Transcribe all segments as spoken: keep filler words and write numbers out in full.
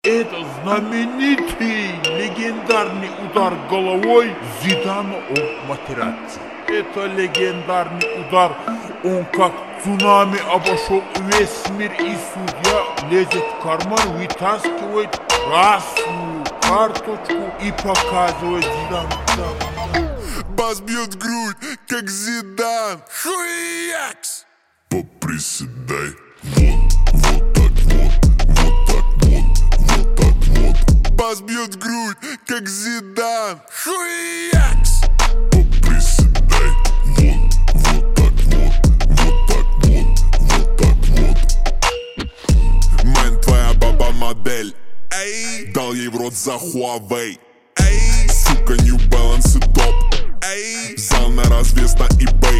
Это знаменитый легендарный удар головой Зидана об Матерацци. Это легендарный удар, он как цунами обошел весь мир, и судья лезет в карман, вытаскивает красную карточку и показывает Зидану. Бас бьет в грудь, как Зидан. Хуякс! Поприседай. Вот, вот так вот, вот так вот, вот так вот. Бас бьет в грудь, как Зидан. Хуякс! Поприседай. Вот, вот так вот, вот так вот, вот так вот. Мэн, твоя баба модель. Эй, дал ей в рот за Huawei. Эй, сука, New Balance и топ. Эй, взял на развес на eBay.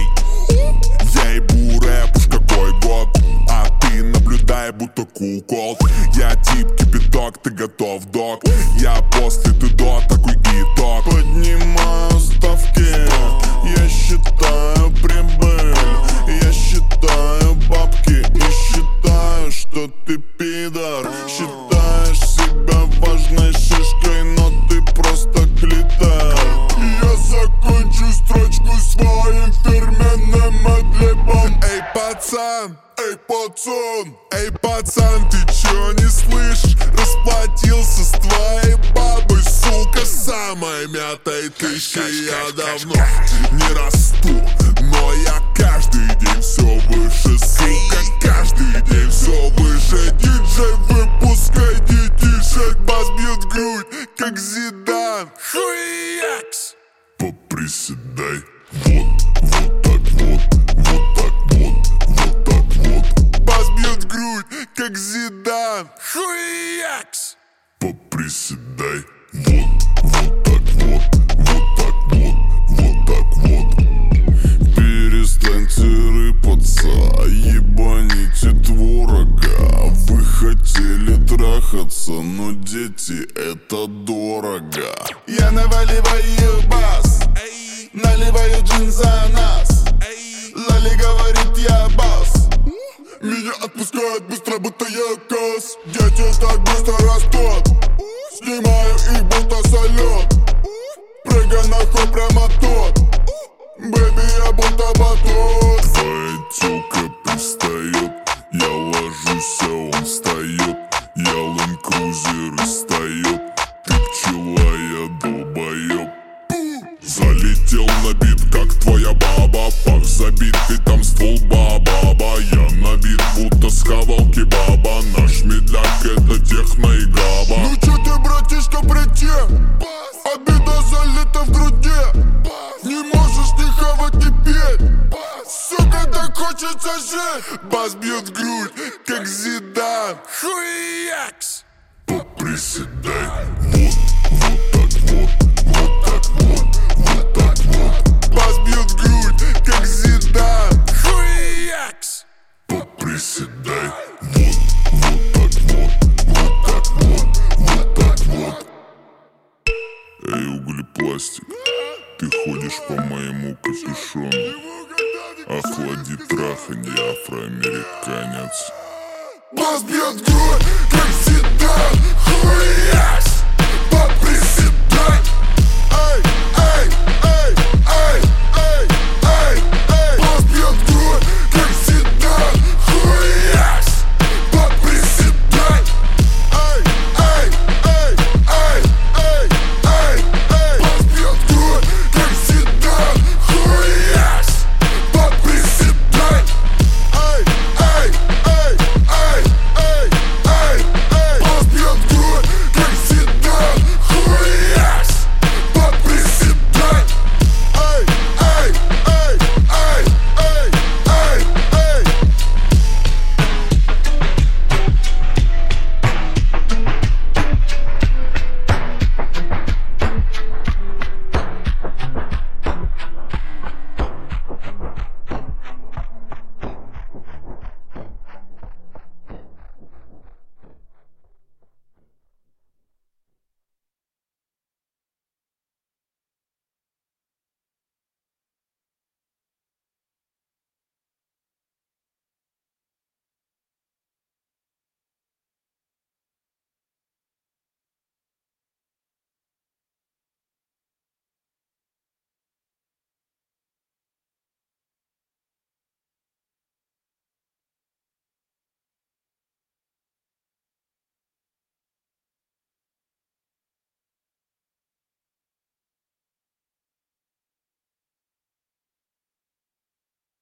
Я ебу рэп, уж какой год. А ты наблюдай, будто кукол. Я тип кипяток, ты готов, док. Я после, ты до, такой итог. Поднимаю ставки, я считаю прибыль. Я считаю бабки и считаю, что ты пидор. Считаешь себя важной шишкой, но ты просто клитор. Я закончу строчку своим фирменным адлибом. Эй, пацан, эй, пацан, эй, пацан, ты чё не слышишь? Расплатился с твоей бабой, сука, самой мятой тысячи. Я давно не расту, но я каждый день все выше, сука, каждый день все выше. Диджей, выпускай детишек, бас бьет в грудь, как Зидан. Хуякс! Поприседай. Вот, вот так вот, вот так вот, вот так вот. Бас бьет в грудь, как Зидан. Хуякс! Поприседай. Вот, вот так вот, вот так вот, вот так вот. Перестаньте рыпаться, ебаните творога. Вы хотели трахаться, но дети, это дорого. Я наваливаю бас, эй, наливаю джин за нас, эй. Лали говорит, я бас. Меня отпускают быстро, будто я кас. Дети так быстро растут, снимаю их будто салют. Прыгай нахуй прямо тут, бэби, я будто батут. Твоя тёлка пристает, я ложусь, а он встает. Я лэнд-крузер и встает. Ты пчела, я долбоёб. Залетел на бит, как твоя баба. Пах забитый, там ствол баба. Я набит, будто схавал кебаба. Наш медляк, это техно и габа. Ну чё ты, братишка, притем? Обида залита в груди. Не можешь ни хавать, ни петь. Сука, так хочется жить. Бас бьет в грудь, как Зидан. Хуякс! Поприседай. Вот, вот так вот, вот так вот, вот так вот. Бас бьет в грудь, как Зидан. Хуякс! Поприседай. Вот, вот так вот, вот так вот, вот так вот. Эй, углепластик, ты ходишь по моему капюшону. Охлади траханье, афроамериканец. Бас бьет в грудь, как Зидан.